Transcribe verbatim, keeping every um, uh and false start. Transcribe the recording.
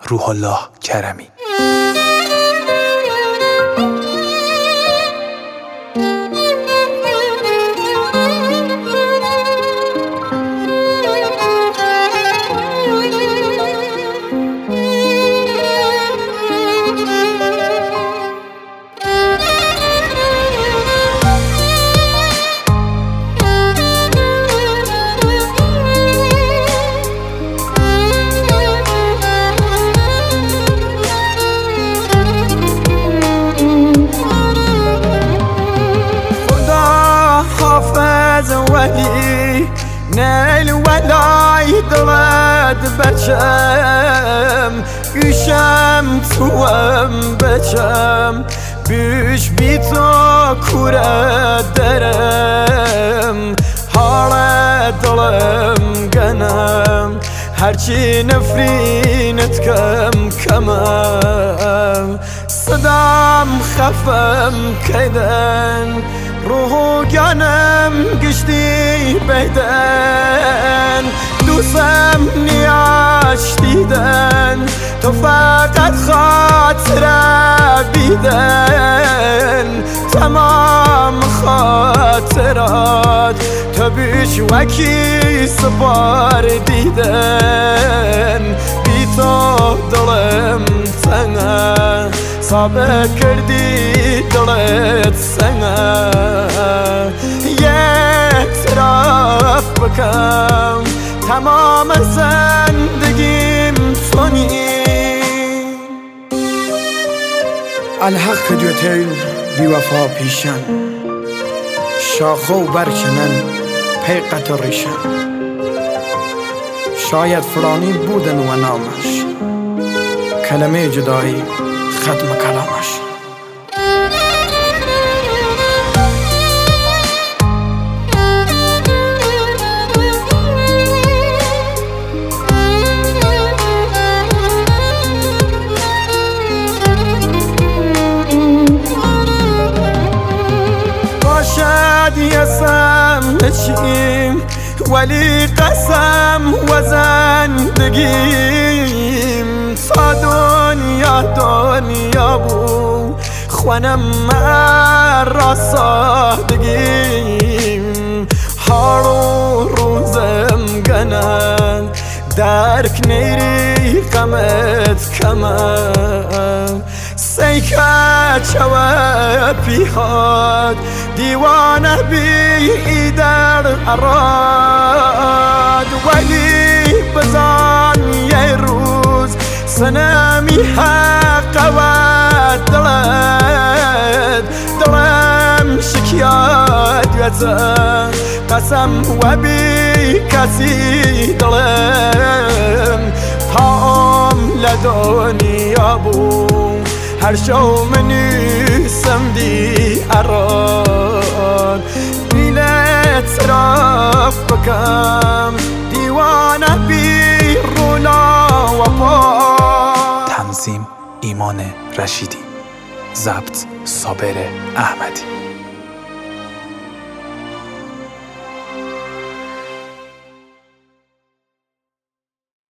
روح الله کرمی. ولی نیل ولای دلت بچم گوشم توام بچم بیش بی تو کوره درم حال دلم گنم هرچی نفرینت کم کمم صدام خفم کدن روح جانم گشتی بدن دوستم نیاش دیدن تو فقط خاطره بیدن تمام خاطرات تو بیش وکی سپار دیدن بی تو دلم تنه ثابت کردی دلت سنه یک طرف بکم تمام زندگیم تونی الحق دوتیل بی وفا پیشن شاخه و برکنن پی قطر ریشن شاید فلانی بودن و نامش کلمه جدایی ختم کلامش باشد یسم نشیم ولی قسم و زندگیم تا دنیا دنیا بود خوانم مرا سادگیم حال و روزم گنن درک نیری غمت کمم سیکه چوه پیهاد دیوانه بی در اراد ولی بزن یه روز سنمی حق و دلت دلم شکیات یزن قسم و بی کسی دلم تام لدنیا بود هر شو منیسم دی اراد بیلت رف بکم دیوانه بی رولا و پا. تنظیم ایمان رشیدی، ضبط صابر احمدی.